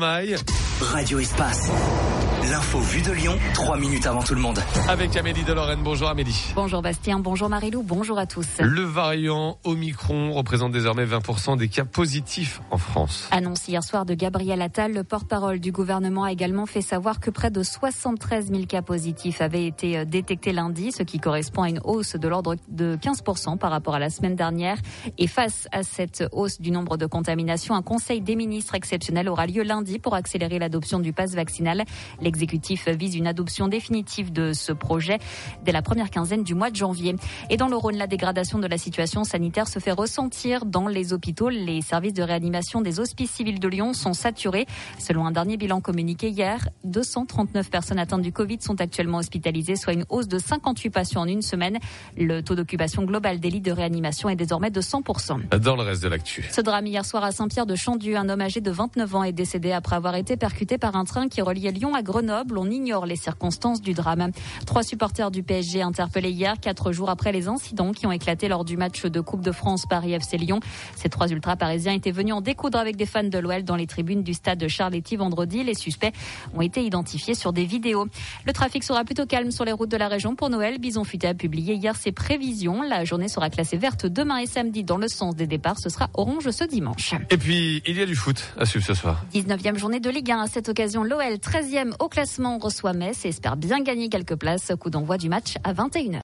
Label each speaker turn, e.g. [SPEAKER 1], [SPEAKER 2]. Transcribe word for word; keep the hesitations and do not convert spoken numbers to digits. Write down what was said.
[SPEAKER 1] Stromae.
[SPEAKER 2] Radio Espace. L'info vue de Lyon, trois minutes avant tout le monde.
[SPEAKER 1] Avec Amélie de Lorraine. Bonjour Amélie.
[SPEAKER 3] Bonjour Bastien, bonjour Marilou, bonjour à tous.
[SPEAKER 1] Le variant Omicron représente désormais vingt pour cent des cas positifs en France.
[SPEAKER 3] Annonce hier soir de Gabriel Attal, le porte-parole du gouvernement a également fait savoir que près de soixante-treize mille cas positifs avaient été détectés lundi, ce qui correspond à une hausse de l'ordre de quinze pour cent par rapport à la semaine dernière. Et face à cette hausse du nombre de contaminations, un conseil des ministres exceptionnel aura lieu lundi pour accélérer l'adoption du pass vaccinal. L'exécutif vise une adoption définitive de ce projet dès la première quinzaine du mois de janvier. Et dans le Rhône, la dégradation de la situation sanitaire se fait ressentir dans les hôpitaux. Les services de réanimation des hospices civils de Lyon sont saturés. Selon un dernier bilan communiqué hier, deux cent trente-neuf personnes atteintes du Covid sont actuellement hospitalisées, soit une hausse de cinquante-huit patients en une semaine. Le taux d'occupation global des lits de réanimation est désormais de cent pour cent.
[SPEAKER 1] Dans le reste de l'actu.
[SPEAKER 3] Ce drame hier soir à Saint-Pierre-de-Chandieu, un homme âgé de vingt-neuf ans est décédé après avoir été percuté par un train qui reliait Lyon à Grenoble. On ignore les circonstances du drame. Trois supporters du P S G interpellés hier, quatre jours après les incidents qui ont éclaté lors du match de Coupe de France Paris F C Lyon. Ces trois ultra-parisiens étaient venus en découdre avec des fans de l'O L dans les tribunes du stade Charletti vendredi. Les suspects ont été identifiés sur des vidéos. Le trafic sera plutôt calme sur les routes de la région pour Noël. Bison Futé a publié hier ses prévisions. La journée sera classée verte demain et samedi dans le sens des départs. Ce sera orange ce dimanche.
[SPEAKER 1] Et puis, il y a du foot à suivre ce soir.
[SPEAKER 3] dix-neuvième journée de Ligue un. À cette occasion, l'O L, treizième au classement, reçoit Metz et espère bien gagner quelques places. Coup d'envoi du match à vingt et une heures.